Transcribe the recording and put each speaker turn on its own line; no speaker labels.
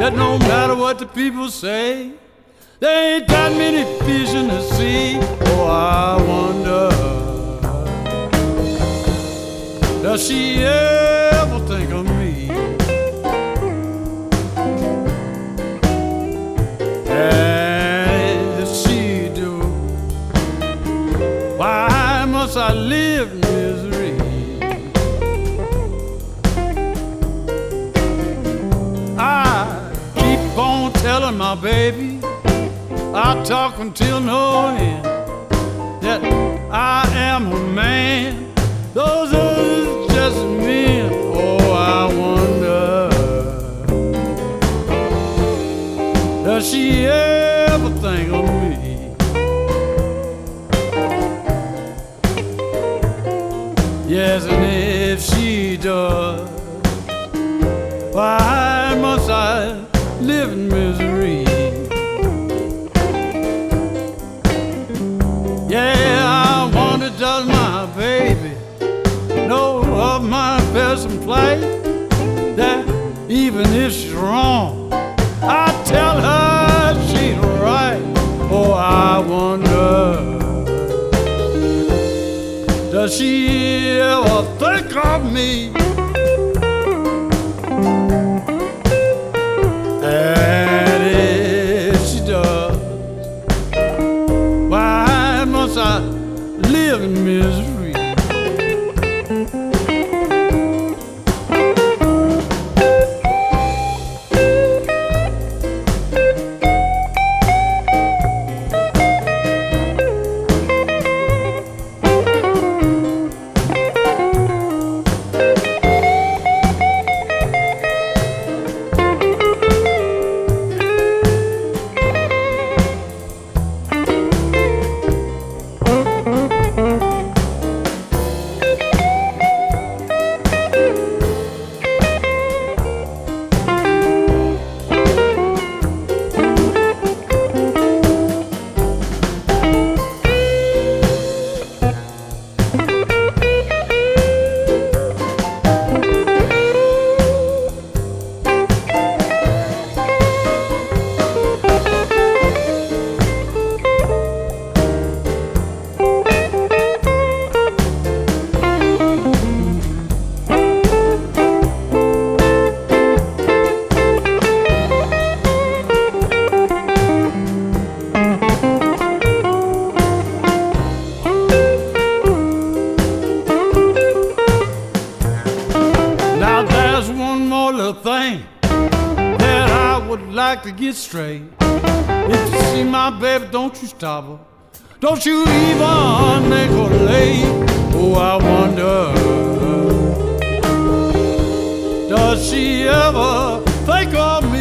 that no matter what the people say, there ain't that many fish in the sea. Oh, I wonder, does she ever think of me? And if she do, why must I live in misery? I keep on telling my baby, I talk until no end, that I am a man, those are just men. Oh, I wonder, does she ever think of me? Yes, and if she does, why must I live in misery? Yeah, I wonder, does my baby know of my present plight? That even if she's wrong, I tell her she's right. Oh, I wonder, does she ever think of me? And if she does, why must I live in misery? Thing that I would like to get straight. If you see my baby, don't you stop her. Don't you even make her late. Oh, I wonder, does she ever think of me?